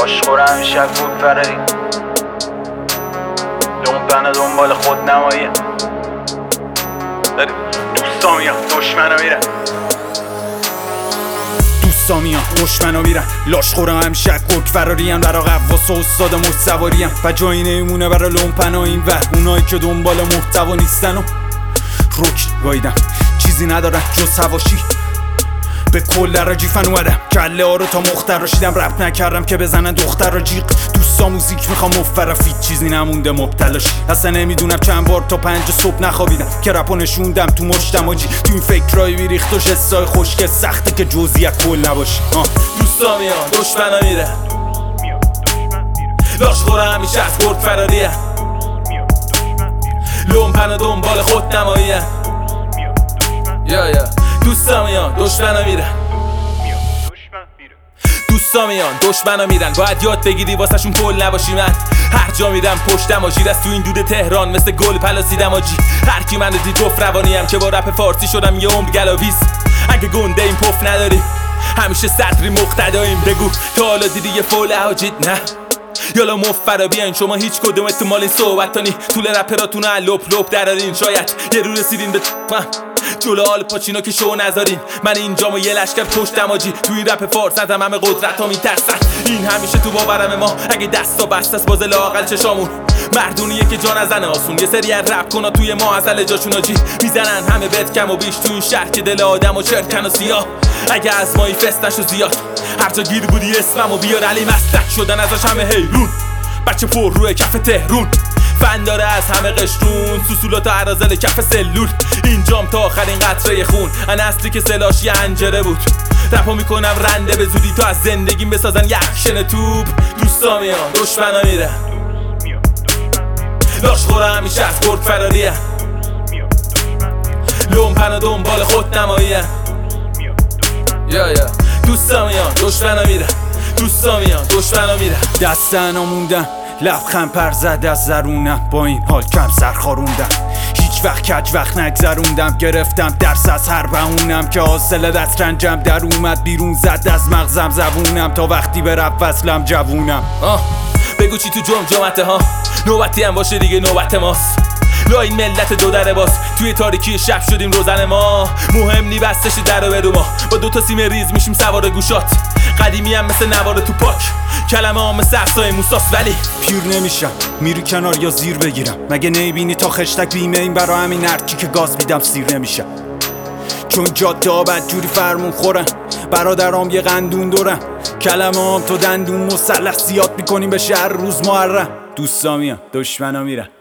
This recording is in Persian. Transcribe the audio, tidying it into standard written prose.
لاشخور همیشه بود فراری لومپن دنبال خود نماییه داری دوستا میان دشمنا میرن دوستا میان دشمنا میرن لاشخورم همیشه گرگ فراریم برا قواس و استاد مستواریم و جایی نیمونه برا لومپنا این ور اونایی که دنبال محتوا نیستن و روک گاییدم چیزی ندارن جز هواشی به کل را جیفن اومدم کله ها رو تا مختر راشیدم رپ نکردم که بزنن دختر را جیغ دوستا موزیک میخوام مفرفید چیزی نمونده مبتلاشی اصلا نمیدونم چند بار تا 5 صبح نخوابیدم که رپو نشوندم تو مشتم آجی تو این فکرهای بیریخت و جستای خوشگل سخته که جزئیات کل نباشی دوستا میان دشمنا میره لاشخور همیشه از گرگ فراریه لومپن دنبال خود نماییه دوستا میان دشمنا میرن دوستا میان دشمنا میرن باید یاد بگیری واسهشون پل نباشی من هر جا میرم پشتم آجی از تو این دود تهران مثل گل پلاسیدم آجی هر کی من دید گفت روانیم که با رپ فارسی شدم یه عمر گلاویز اگه گنده این پف نداری همیشه صدری مقتداییم بگو تا حالا دیدی یه فول حاجید نه یالا مفرا بیاین شما هیچ کدومتون مال این صحبتانی طول رپراتون لپ درارین شاید یه رو رسیدین به جلو آل پاچینو که شو نذارین من اینجامو یه لشکر پشتم آجی تو این رپ فارس ازم همه قدرت ها میترسن این همیشه تو باورم ما اگه دستا بست است باز لااقل چشامون مردونیه که جا نزنه آسون یه سری از رپ کنا توی ما ازل جاشون آجی میزنن همه بد کم و بیش تو این شهر که دل آدم و چرکن و سیاه اگه از مایی فست نشو زیاد هر جا گیر بودی اسممو بیار علی مسلک شدن ازش همه حیرون بچه پر روی کف تهرون فن داره از همه قشرون سوسولات و عرازل کف سلول اینجام تا آخرین قطره خون ان اصلی که سلاش یه انجره بود رپو میکنم رنده به زودی تا از زندگیم بسازن یه اکشن توپ دوستا میان دشمنا میره لاشخور همیشه از گرگ فراریه لومپن دنبال خود نماییه دوستا میان دشمنا میره دوستا میان دشمنا میره دستنا موندن لبخند پر زد از زرونم با این حال کم سرخاروندم هیچ وقت کج وقت نگذروندم گرفتم درس از هر بهونم که حاصل دست رنجم در اومد بیرون زد از مغزم زبونم تا وقتی به رپ وصلم جوونم بگو چی تو جمجمته ها نوبتی هم باشه دیگه نوبت ماست لا این ملت دو در باز توی تاریکی شب شدیم روزن ما مهم نی بستش در و برو ما با دوتا سیم ریز میشیم سوار گوشات قدیمی هم مثل نوار تو پاک کلمه ها مثل عصای موساس ولی پیر نمیشم میری کنار یا زیر بگیرم مگه نمیبینی تا خشتک بیمه این برا همین هرکی که گاز میدم سیر نمیشم چون جاده ها بدجوری فرمون خورن برادرام یه قندون دورن کلمه هم تو دندون مسلح زیاد میکنیم به شهر روز محرم دوستا میان دشمنا میرن